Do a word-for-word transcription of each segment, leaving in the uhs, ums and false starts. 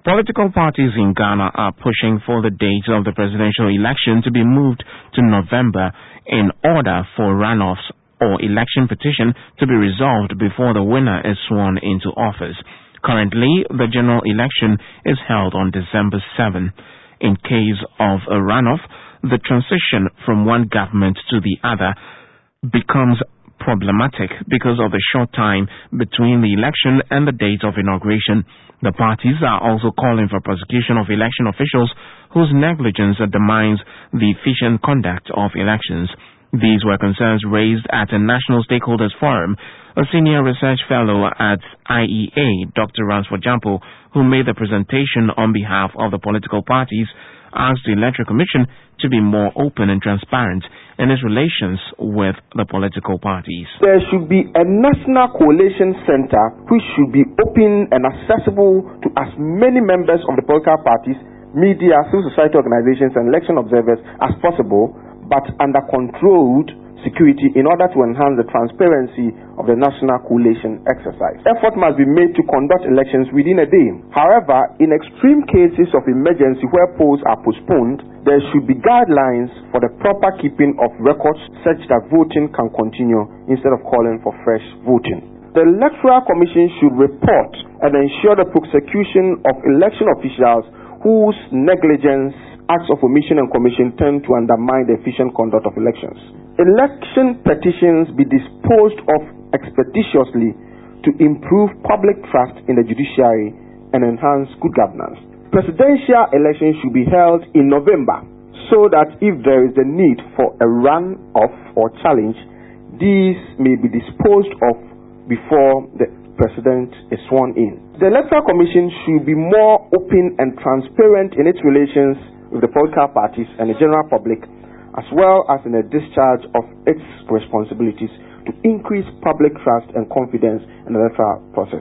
Political parties in Ghana are pushing for the date of the presidential election to be moved to November in order for runoffs or election petition to be resolved before the winner is sworn into office. Currently, the general election is held on December seventh. In case of a runoff, the transition from one government to the other becomes problematic because of the short time between the election and the date of inauguration. The parties are also calling for prosecution of election officials whose negligence undermines the efficient conduct of elections. These were concerns raised at a National Stakeholders Forum. A senior research fellow at I E A, Doctor Ransford Jampo, who made the presentation on behalf of the political parties, asked the Electoral Commission to be more open and transparent in its relations with the political parties. There should be a national coalition center which should be open and accessible to as many members of the political parties, media, civil society organizations, and election observers as possible, but under controlled security in order to enhance the transparency of the national coalition exercise. Effort must be made to conduct elections within a day. However, in extreme cases of emergency where polls are postponed, there should be guidelines for the proper keeping of records such that voting can continue instead of calling for fresh voting. The Electoral Commission should report and ensure the prosecution of election officials whose negligence, acts of omission and commission tend to undermine the efficient conduct of elections. Election petitions be disposed of expeditiously to improve public trust in the judiciary and enhance good governance. Presidential elections should be held in November so that if there is a need for a run-off or challenge, these may be disposed of before the president is sworn in. The Electoral Commission should be more open and transparent in its relations with the political parties and the general public, as well as in the discharge of its responsibilities to increase public trust and confidence in the electoral process.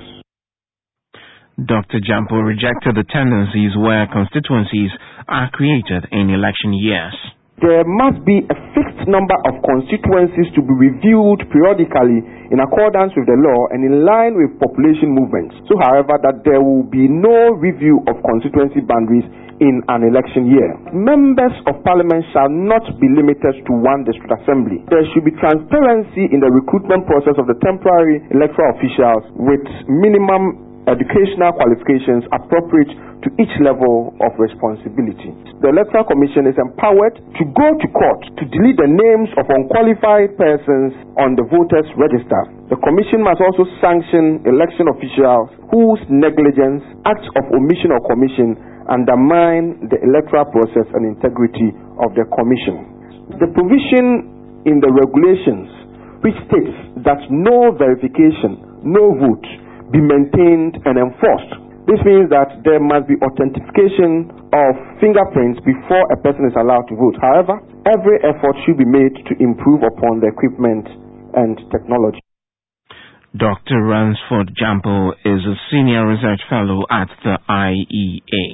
Doctor Jampo rejected the tendencies where constituencies are created in election years. There must be a fixed number of constituencies to be reviewed periodically in accordance with the law and in line with population movements. So, however, that there will be no review of constituency boundaries in an election year. Members of Parliament shall not be limited to one district assembly. There should be transparency in the recruitment process of the temporary electoral officials with minimum educational qualifications appropriate to each level of responsibility. The Electoral Commission is empowered to go to court to delete the names of unqualified persons on the voters' register. The Commission must also sanction election officials whose negligence, acts of omission or commission undermine the electoral process and integrity of the Commission. The provision in the regulations which states that no verification, no vote be maintained and enforced. This means that there must be authentication of fingerprints before a person is allowed to vote. However, every effort should be made to improve upon the equipment and technology. Doctor Ransford Jampo is a senior research fellow at the I E A.